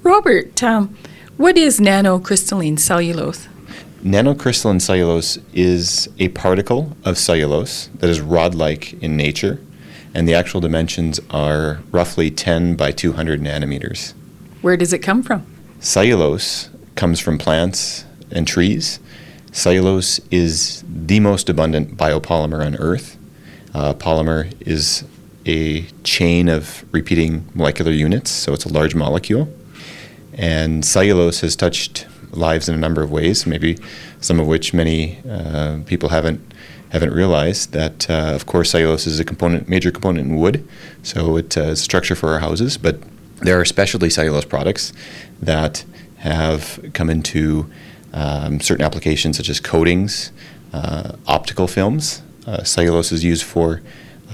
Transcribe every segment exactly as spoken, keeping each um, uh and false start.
Robert, um, what is nanocrystalline cellulose? Nanocrystalline cellulose is a particle of cellulose that is rod-like in nature, and the actual dimensions are roughly ten by two hundred nanometers. Where does it come from? Cellulose comes from plants and trees. Cellulose is the most abundant biopolymer on Earth. Uh, polymer is a chain of repeating molecular units, so it's a large molecule. And cellulose has touched lives in a number of ways, maybe some of which many uh, people haven't haven't realized. That, uh, of course, cellulose is a component, major component in wood, so it's uh, a structure for our houses. But there are specialty cellulose products that have come into um, certain applications, such as coatings, uh, optical films. Uh, cellulose is used for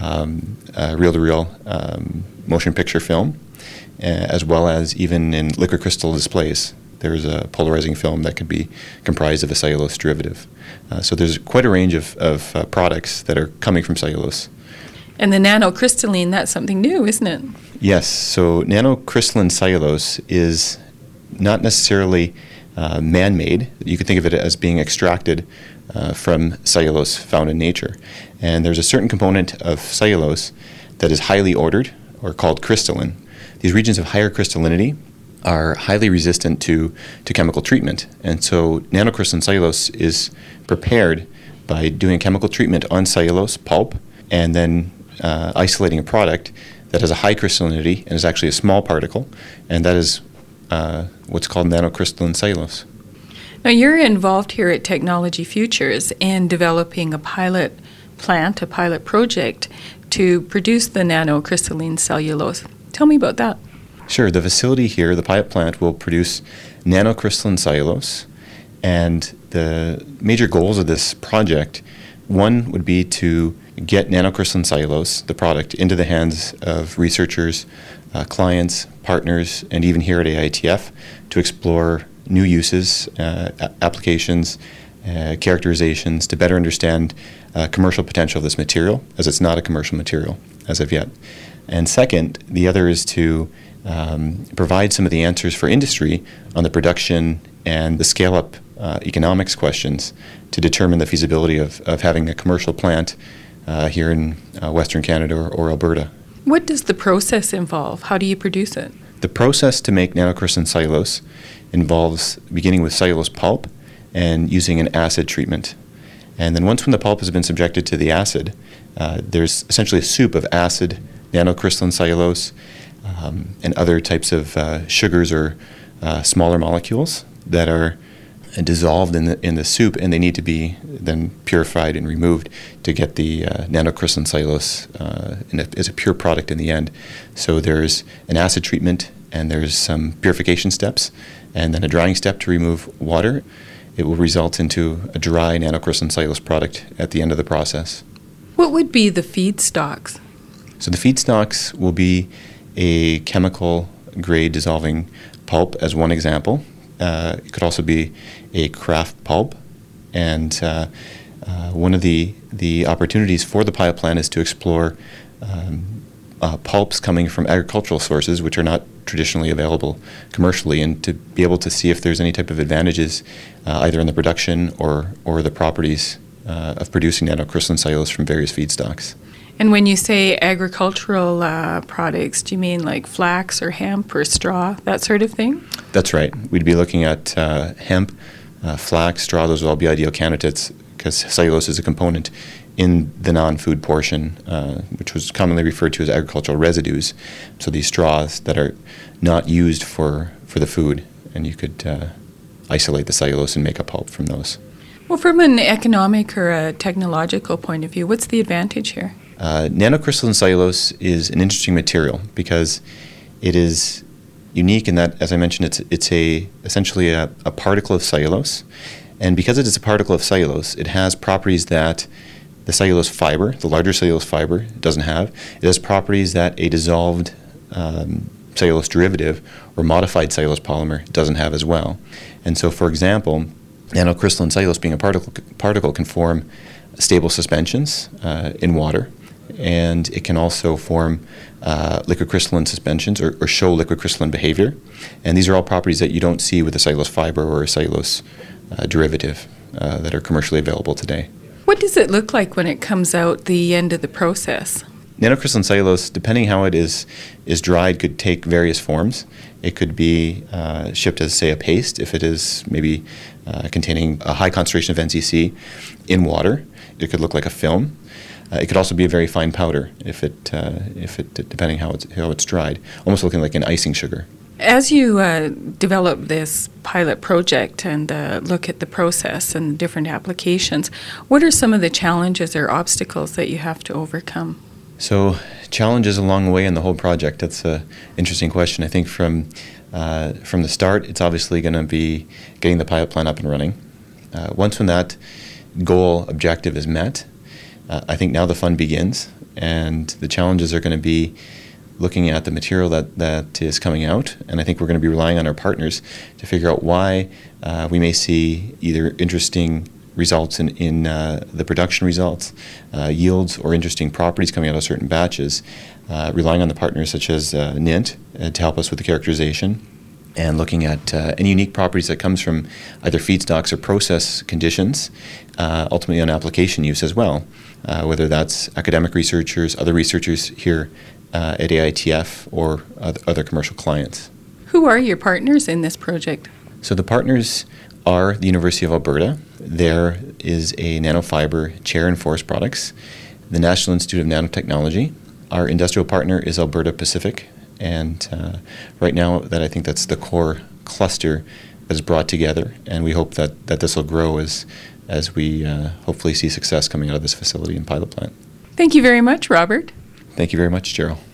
um, uh, reel-to-reel um, motion picture film, uh, as well as even in liquid crystal displays. There's a polarizing film that could be comprised of a cellulose derivative. Uh, so there's quite a range of, of uh, products that are coming from cellulose. And the nanocrystalline, that's something new, isn't it? Yes. So nanocrystalline cellulose is not necessarily uh, man-made. You could think of it as being extracted uh, from cellulose found in nature. And there's a certain component of cellulose that is highly ordered, or called crystalline. These regions of higher crystallinity are highly resistant to, to chemical treatment. And so nanocrystalline cellulose is prepared by doing chemical treatment on cellulose pulp and then uh, isolating a product that has a high crystallinity and is actually a small particle, and that is uh, what's called nanocrystalline cellulose. Now, you're involved here at Technology Futures in developing a pilot plant, a pilot project to produce the nanocrystalline cellulose. Tell me about that. Sure. The facility here, the pilot plant, will produce nanocrystalline cellulose, and the major goals of this project, one would be to get nanocrystalline cellulose, the product, into the hands of researchers, uh, clients, partners, and even here at A I T F to explore new uses, uh, a- applications, uh, characterizations, to better understand uh, commercial potential of this material, as it's not a commercial material as of yet. And second, the other is to um, provide some of the answers for industry on the production and the scale-up uh, economics questions to determine the feasibility of, of having a commercial plant uh, here in uh, Western Canada or, or Alberta. What does the process involve? How do you produce it? The process to make nanocrystalline cellulose involves beginning with cellulose pulp and using an acid treatment. And then once when the pulp has been subjected to the acid, uh, there's essentially a soup of acid, nanocrystalline cellulose, um, and other types of uh, sugars or uh, smaller molecules that are dissolved in the in the soup, and they need to be then purified and removed to get the uh, nanocrystalline cellulose uh, in a, as a pure product in the end. So there's an acid treatment, and there's some purification steps, and then a drying step to remove water. It will result into a dry nanocrystalline cellulose product at the end of the process. What would be the feedstocks? So the feedstocks will be a chemical grade dissolving pulp as one example. Uh, it could also be a kraft pulp, and uh, uh, one of the, the opportunities for the pilot plant is to explore um, uh, pulps coming from agricultural sources, which are not traditionally available commercially, and to be able to see if there's any type of advantages uh, either in the production or, or the properties uh, of producing nanocrystalline cellulose from various feedstocks. And when you say agricultural uh, products, do you mean like flax or hemp or straw, that sort of thing? That's right. We'd be looking at uh, hemp, uh, flax, straw. Those would all be ideal candidates because cellulose is a component in the non-food portion, uh, which was commonly referred to as agricultural residues. So these straws that are not used for, for the food, and you could uh, isolate the cellulose and make a pulp from those. Well, from an economic or a technological point of view, what's the advantage here? Uh, nanocrystalline cellulose is an interesting material because it is unique in that, as I mentioned, it's it's a essentially a, a particle of cellulose, and because it is a particle of cellulose, it has properties that the cellulose fiber, the larger cellulose fiber, doesn't have. It has properties that a dissolved um, cellulose derivative or modified cellulose polymer doesn't have as well. And so, for example, nanocrystalline cellulose, being a particle, particle can form stable suspensions uh, in water. and it can also form uh, liquid crystalline suspensions or, or show liquid crystalline behavior. And these are all properties that you don't see with a cellulose fiber or a cellulose uh, derivative uh, that are commercially available today. What does it look like when it comes out the end of the process? Nanocrystalline cellulose, depending how it is is dried, could take various forms. It could be uh, shipped as, say, a paste if it is maybe uh, containing a high concentration of N C C in water. It could look like a film. Uh, it could also be a very fine powder if it, uh, if it depending how it's how it's dried, almost looking like an icing sugar. As you uh, develop this pilot project and uh, look at the process and different applications, what are some of the challenges or obstacles that you have to overcome? So, challenges along the way in the whole project, that's an interesting question. I think from uh, from the start, it's obviously going to be getting the pilot plant up and running. Uh, once when that goal objective is met, uh, I think now the fun begins, and the challenges are going to be looking at the material that, that is coming out, and I think we're going to be relying on our partners to figure out why uh, we may see either interesting results in, in uh, the production results, uh, yields, or interesting properties coming out of certain batches, uh, relying on the partners such as uh, N I T uh, to help us with the characterization, and looking at uh, any unique properties that comes from either feedstocks or process conditions, uh, ultimately on application use as well, uh, whether that's academic researchers, other researchers here uh, at A I T F, or other, other commercial clients. Who are your partners in this project? So the partners are the University of Alberta. There is a nanofiber chair in forest products, the National Institute of Nanotechnology. Our industrial partner is Alberta Pacific, and uh, right now that I think that's the core cluster that is brought together, and we hope that, that this will grow as, as we uh, hopefully see success coming out of this facility and pilot plant. Thank you very much, Robert. Thank you very much, Gerald.